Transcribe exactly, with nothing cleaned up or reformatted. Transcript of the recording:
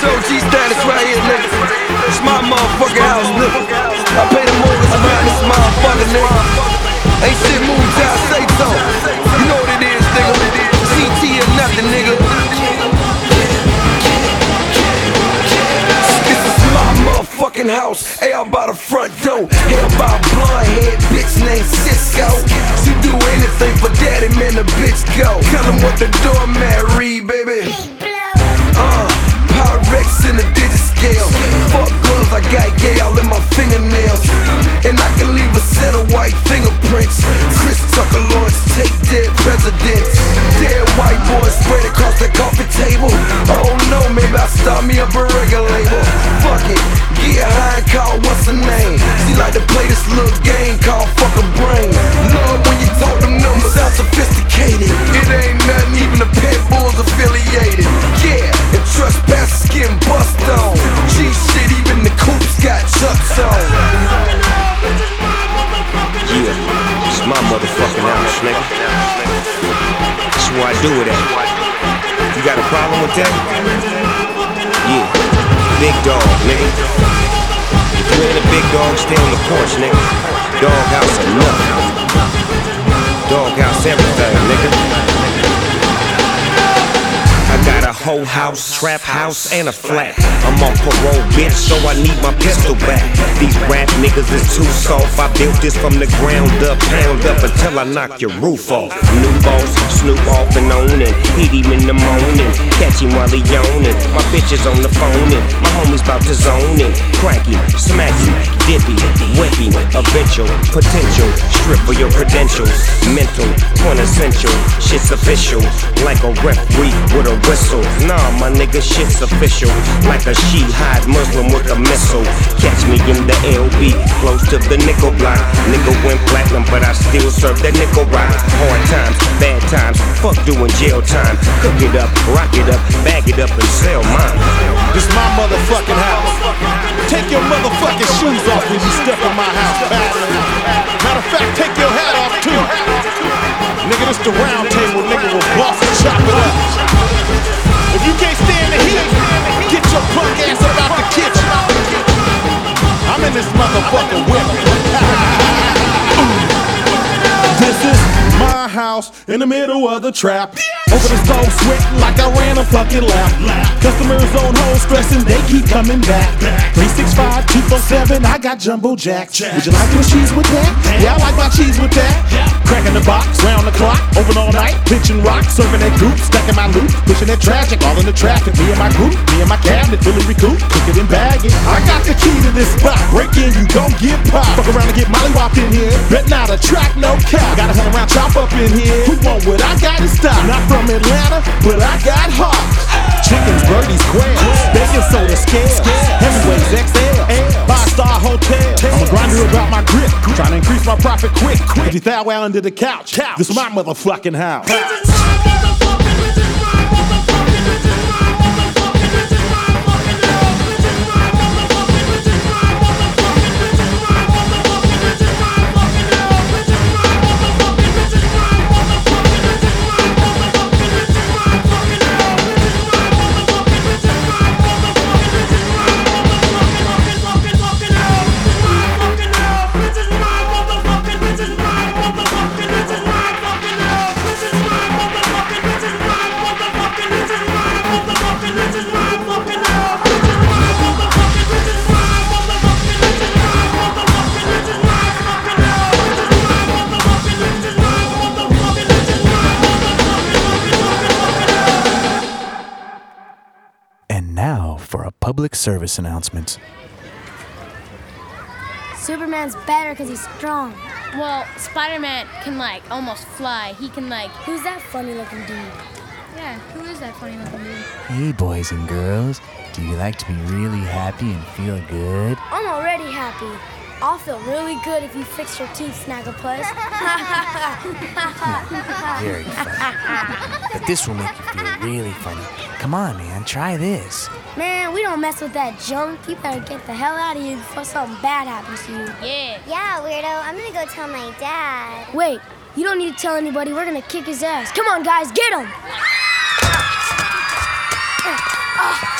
O G status right here, nigga. It's my motherfucking house, nigga. I pay the mortgage around this motherfucker, nigga. Ain't shit moved till I say so. You know what it is, nigga. C T or nothing, nigga. This is my motherfucking house. Hey, out by the front door. Held by a blonde head bitch named Cisco. She do anything for daddy, man, the bitch go. Tell him what the doormat read, baby. Uh, Pyrex in the digit scale. Fuck gloves, I got Yale in my fingernails. And I can leave a set of white fingerprints. Chris Tucker, Lawrence, take dead presidents. Dead white boys spread across the coffee table. Oh no, maybe I'll start me up a record label. Fuck it, get high and call what's her name. She like to play this little game called fuck a brain. Love when you talk them numbers, sound sophisticated. It ain't nothing, even the pit bulls affiliated. Yeah, and trespassers getting bust on. G shit, even the coops got chucks on. Yeah, it's my motherfucking house, nigga. That's where I do it at. You got a problem with that? Yeah, big dog, nigga. If you ain't a big dog, stay on the porch, nigga. Dog house enough. Dog house everything, nigga. I got a whole house, trap house, and a flat. I'm on parole, bitch, so I need my pistol back. These rap niggas is too soft. I built this from the ground up, pound up until I knock your roof off. New boss, Snoop off and on and hit him in the morning. Catch him while he yawning. My bitch is on the phone and my homies bout to zone in. Crack him, smack him, dip him, whip him. Eventual, potential, strip for your credentials. Mental, quintessential, shit's official. Like a referee with a whistle. Nah, my nigga, shit's official. Like a she-hide Muslim with a missile. Catch me in the L B, close to the nickel block. Nigga went platinum, but I still serve that nickel rock. Hard times, bad times, fuck doing jail time. Cook it up, rock it up, bag it up and sell mine. This my motherfucking house. Take your motherfucking shoes off when you step in my house, bastard. Matter of fact, take your hat off too. Nigga, this the round table, nigga, will boss and chop it up. If you can't stand the heat, get your punk ass up out the kitchen. I'm in this motherfucking whip. This is my house in the middle of the trap. Over the stove sweating like I ran a fucking lap. Customers on hold stressing, they keep coming back. three six five, two four seven, I got jumbo jacks. Would you like your cheese with that? Yeah, I like my cheese with that. Cracking the box, round the clock, open all night, pitching rock, serving that goop, stacking my loot, pushing that tragic, all in the traffic. Me and my group, me and my cabinet, fully recouped, cook it and bag it. I got the key to this spot, break in, you gon' get popped. Fuck around and get mollywopped in here, bet not attract no cap. Got a hundred round chop up in here, who want what I got to stop? Not from Atlanta, but I got heart. Chickens, birdies, squares, bacon soda scales, Hemingway's X L, five star hotel. I'm a grinder about my grip, trying to increase my profit quick. If you thou well under the couch, this is my motherfucking house. Public service announcement. Superman's better because he's strong. Well, Spider-Man can, like, almost fly. He can, like... Who's that funny-looking dude? Yeah, who is that funny-looking dude? Hey, boys and girls. Do you like to be really happy and feel good? I'm already happy. I'll feel really good if you fix your teeth, Snagglepuss. Very funny. But this will make you feel really funny. Come on, man, try this. Man, we don't mess with that junk. You better get the hell out of here before something bad happens to you. Yeah. Yeah, weirdo. I'm gonna go tell my dad. Wait, you don't need to tell anybody. We're gonna kick his ass. Come on, guys, get him! uh, uh.